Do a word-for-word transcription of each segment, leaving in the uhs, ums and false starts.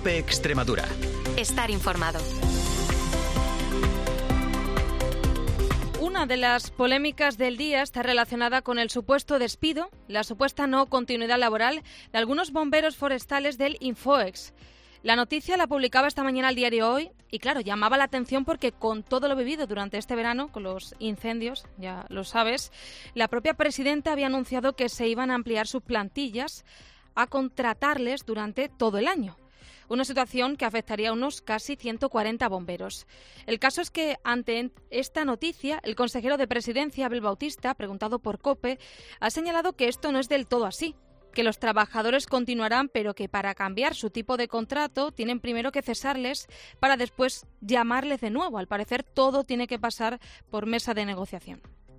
COPE Extremadura. Estar informado. Una de las polémicas del día está relacionada con el supuesto despido, la supuesta no continuidad laboral de algunos bomberos forestales del Infoex. La noticia la publicaba esta mañana el diario Hoy y, claro, llamaba la atención porque con todo lo vivido durante este verano, con los incendios, ya lo sabes, la propia presidenta había anunciado que se iban a ampliar sus plantillas a contratarles durante todo el año. Una situación que afectaría a unos casi ciento cuarenta bomberos. El caso es que, ante esta noticia, el consejero de Presidencia, Abel Bautista, preguntado por COPE, ha señalado que esto no es del todo así, que los trabajadores continuarán, pero que para cambiar su tipo de contrato tienen primero que cesarles para después llamarles de nuevo. Al parecer, todo tiene que pasar por mesa de negociación.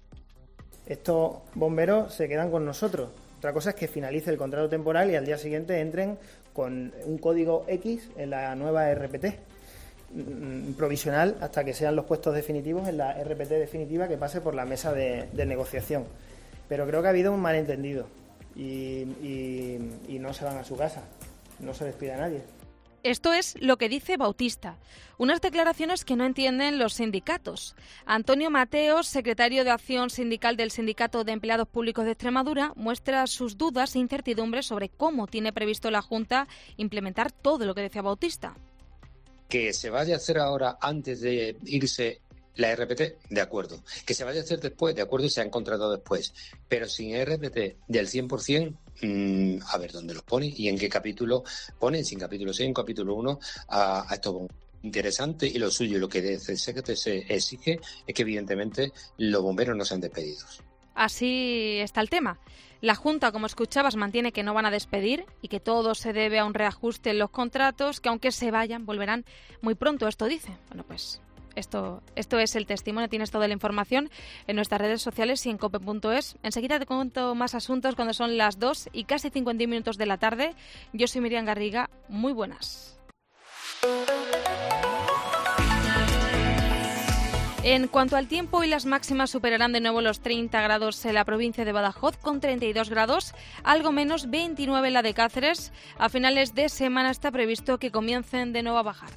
Estos bomberos se quedan con nosotros. Otra cosa es que finalice el contrato temporal y al día siguiente entren con un código X en la nueva R P T provisional hasta que sean los puestos definitivos en la R P T definitiva que pase por la mesa de, de negociación. Pero creo que ha habido un malentendido y, y, y no se van a su casa, no se despide a nadie. Esto es lo que dice Bautista, unas declaraciones que no entienden los sindicatos. Antonio Mateos, secretario de Acción Sindical del Sindicato de Empleados Públicos de Extremadura, muestra sus dudas e incertidumbres sobre cómo tiene previsto la Junta implementar todo lo que decía Bautista. Que se vaya a hacer ahora antes de irse la R P T, de acuerdo. Que se vaya a hacer después, de acuerdo, y se ha encontrado después. Pero sin R P T del cien por ciento, mmm, a ver dónde los pone y en qué capítulo ponen, sin capítulo seis, en capítulo uno, a, a estos bomberos. Interesante, y lo suyo, lo que se exige es que evidentemente los bomberos no sean despedidos. Así está el tema. La Junta, como escuchabas, mantiene que no van a despedir y que todo se debe a un reajuste en los contratos, que aunque se vayan, volverán muy pronto, esto dice. Bueno, pues Esto, esto es el testimonio. Tienes toda la información en nuestras redes sociales y en cope punto es. Enseguida te cuento más asuntos cuando son las dos y casi cincuenta minutos de la tarde. Yo soy Miriam Garriga. Muy buenas. En cuanto al tiempo, hoy las máximas superarán de nuevo los treinta grados en la provincia de Badajoz, con treinta y dos grados, algo menos veintinueve en la de Cáceres. A finales de semana está previsto que comiencen de nuevo a bajar.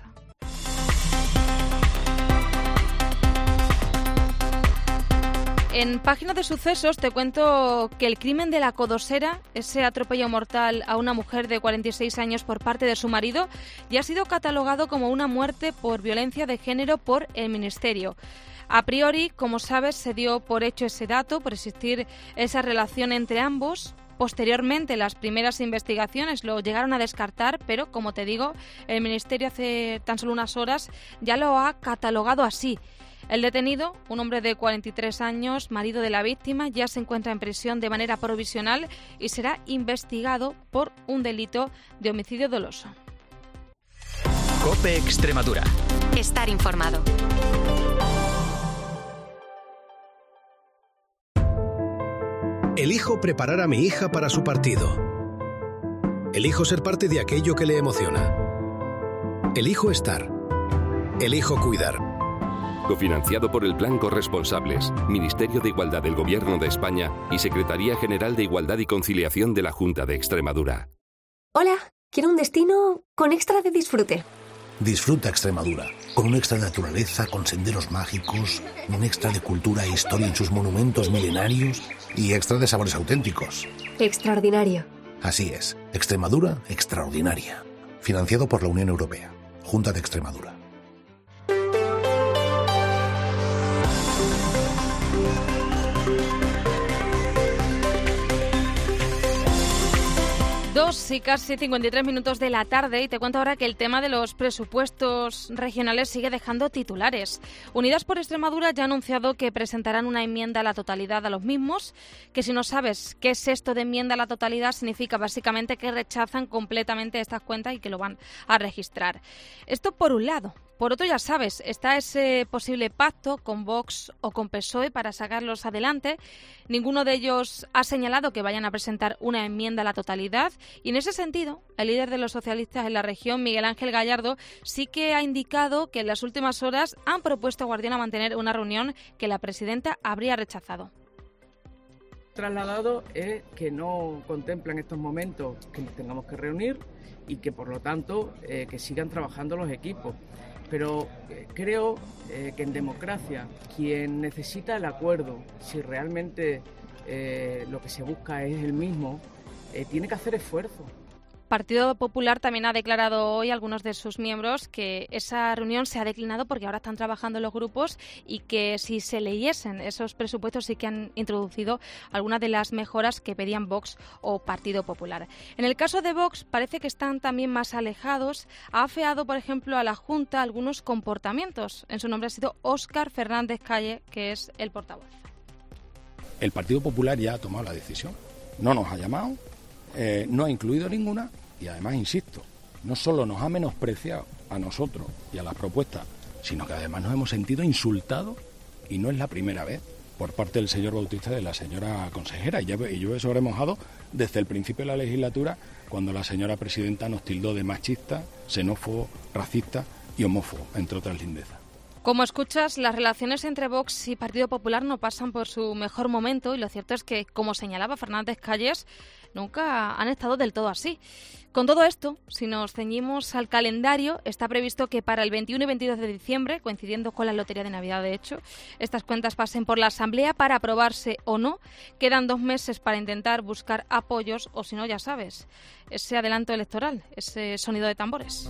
En Página de Sucesos te cuento que el crimen de la Codosera, ese atropello mortal a una mujer de cuarenta y seis años por parte de su marido, ya ha sido catalogado como una muerte por violencia de género por el Ministerio. A priori, como sabes, se dio por hecho ese dato, por existir esa relación entre ambos. Posteriormente, las primeras investigaciones lo llegaron a descartar, pero, como te digo, el Ministerio hace tan solo unas horas ya lo ha catalogado así. El detenido, un hombre de cuarenta y tres años, marido de la víctima, ya se encuentra en prisión de manera provisional y será investigado por un delito de homicidio doloso. COPE Extremadura. Estar informado. Elijo preparar a mi hija para su partido. Elijo ser parte de aquello que le emociona. Elijo estar. Elijo cuidar. Cofinanciado por el Plan Corresponsables, Ministerio de Igualdad del Gobierno de España y Secretaría General de Igualdad y Conciliación de la Junta de Extremadura. Hola, quiero un destino con extra de disfrute. Disfruta Extremadura, con un extra de naturaleza, con senderos mágicos, un extra de cultura e historia en sus monumentos milenarios y extra de sabores auténticos. Extraordinario. Así es, Extremadura extraordinaria. Financiado por la Unión Europea, Junta de Extremadura. Dos y casi cincuenta y tres minutos de la tarde y te cuento ahora que el tema de los presupuestos regionales sigue dejando titulares. Unidas por Extremadura ya ha anunciado que presentarán una enmienda a la totalidad a los mismos, que si no sabes qué es esto de enmienda a la totalidad, significa básicamente que rechazan completamente estas cuentas y que lo van a registrar. Esto por un lado. Por otro, ya sabes, está ese posible pacto con Vox o con P S O E para sacarlos adelante. Ninguno de ellos ha señalado que vayan a presentar una enmienda a la totalidad y en ese sentido, el líder de los socialistas en la región, Miguel Ángel Gallardo, sí que ha indicado que en las últimas horas han propuesto a Guadiana mantener una reunión que la presidenta habría rechazado. trasladado es que no contemplan estos momentos que nos tengamos que reunir y que por lo tanto eh, que sigan trabajando los equipos. Pero eh, creo eh, que en democracia quien necesita el acuerdo, si realmente eh, lo que se busca es el mismo, eh, tiene que hacer esfuerzo. Partido Popular también ha declarado hoy a algunos de sus miembros que esa reunión se ha declinado porque ahora están trabajando los grupos y que si se leyesen esos presupuestos sí que han introducido algunas de las mejoras que pedían Vox o Partido Popular. En el caso de Vox parece que están también más alejados. Ha afeado, por ejemplo, a la Junta algunos comportamientos. En su nombre ha sido Óscar Fernández Calle, que es el portavoz. El Partido Popular ya ha tomado la decisión. No nos ha llamado. Eh, no ha incluido ninguna y además, insisto, no solo nos ha menospreciado a nosotros y a las propuestas, sino que además nos hemos sentido insultados y no es la primera vez por parte del señor Bautista y de la señora consejera. Y, ya, y yo he sobremojado desde el principio de la legislatura cuando la señora presidenta nos tildó de machista, xenófobo, racista y homófobo, entre otras lindezas. Como escuchas, las relaciones entre Vox y Partido Popular no pasan por su mejor momento y lo cierto es que, como señalaba Fernández Calles, nunca han estado del todo así. Con todo esto, si nos ceñimos al calendario, está previsto que para el veintiuno y veintidós de diciembre, coincidiendo con la Lotería de Navidad de hecho, estas cuentas pasen por la Asamblea para aprobarse o no. Quedan dos meses para intentar buscar apoyos o, si no, ya sabes, ese adelanto electoral, ese sonido de tambores.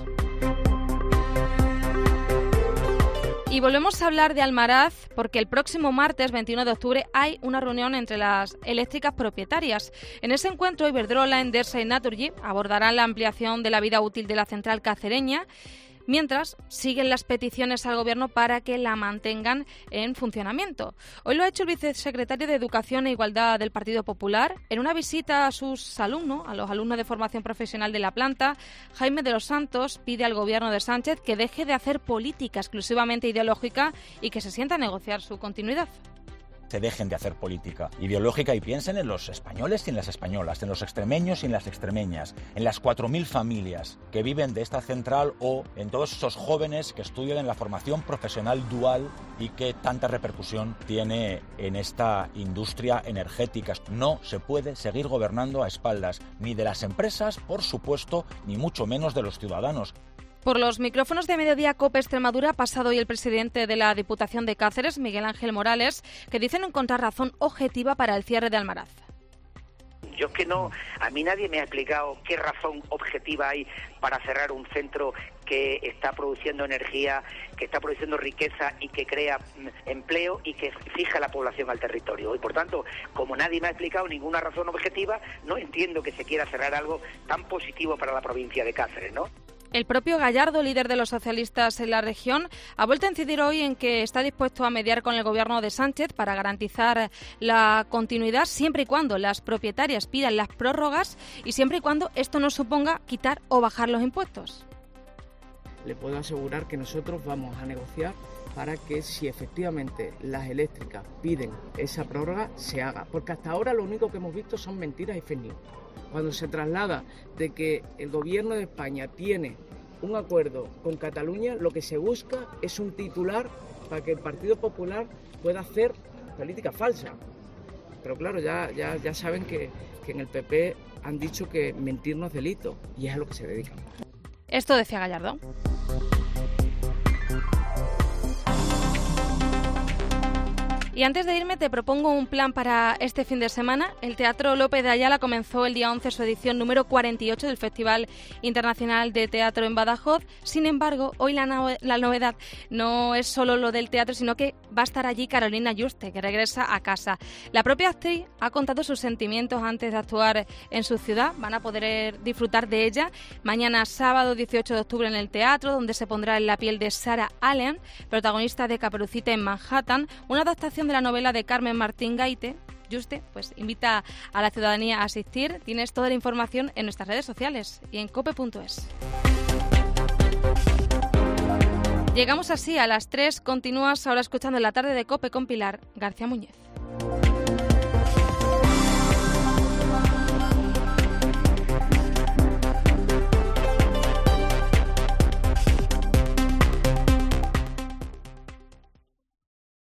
Y volvemos a hablar de Almaraz porque el próximo martes veintiuno de octubre hay una reunión entre las eléctricas propietarias. En ese encuentro, Iberdrola, Endesa y Naturgy abordarán la ampliación de la vida útil de la central cacereña, mientras siguen las peticiones al Gobierno para que la mantengan en funcionamiento. Hoy lo ha hecho el vicesecretario de Educación e Igualdad del Partido Popular en una visita a sus alumnos, a los alumnos de formación profesional de la planta. Jaime de los Santos pide al Gobierno de Sánchez que deje de hacer política exclusivamente ideológica y que se sienta a negociar su continuidad. Se dejen de hacer política ideológica y piensen en los españoles y en las españolas, en los extremeños y en las extremeñas, en las cuatro mil familias que viven de esta central o en todos esos jóvenes que estudian en la formación profesional dual y que tanta repercusión tiene en esta industria energética. No se puede seguir gobernando a espaldas ni de las empresas, por supuesto, ni mucho menos de los ciudadanos. Por los micrófonos de Mediodía COPE Extremadura ha pasado hoy el presidente de la Diputación de Cáceres, Miguel Ángel Morales, que dice no encontrar razón objetiva para el cierre de Almaraz. Yo es que no, a mí nadie me ha explicado qué razón objetiva hay para cerrar un centro que está produciendo energía, que está produciendo riqueza y que crea empleo y que fija la población al territorio. Y por tanto, como nadie me ha explicado ninguna razón objetiva, no entiendo que se quiera cerrar algo tan positivo para la provincia de Cáceres, ¿no? El propio Gallardo, líder de los socialistas en la región, ha vuelto a incidir hoy en que está dispuesto a mediar con el Gobierno de Sánchez para garantizar la continuidad siempre y cuando las propietarias pidan las prórrogas y siempre y cuando esto no suponga quitar o bajar los impuestos. Le puedo asegurar que nosotros vamos a negociar para que si efectivamente las eléctricas piden esa prórroga, se haga. Porque hasta ahora lo único que hemos visto son mentiras y fake news. Cuando se traslada de que el Gobierno de España tiene un acuerdo con Cataluña, lo que se busca es un titular para que el Partido Popular pueda hacer política falsa. Pero claro, ya, ya, ya saben que, que en el P P han dicho que mentir no es delito y es a lo que se dedican. Esto decía Gallardo. Y antes de irme te propongo un plan para este fin de semana. El Teatro López de Ayala comenzó el día once su edición número cuarenta y ocho del Festival Internacional de Teatro en Badajoz. Sin embargo, hoy la, no- la novedad no es solo lo del teatro, sino que va a estar allí Carolina Yuste, que regresa a casa. La propia actriz ha contado sus sentimientos antes de actuar en su ciudad. Van a poder disfrutar de ella mañana sábado dieciocho de octubre en el teatro, donde se pondrá en la piel de Sarah Allen, protagonista de Caperucita en Manhattan, una adaptación de la novela de Carmen Martín Gaite. Yuste pues invita a la ciudadanía a asistir. Tienes toda la información en nuestras redes sociales y en cope punto es. Llegamos así a las tres. Continúas ahora escuchando La Tarde de COPE con Pilar García Muñez.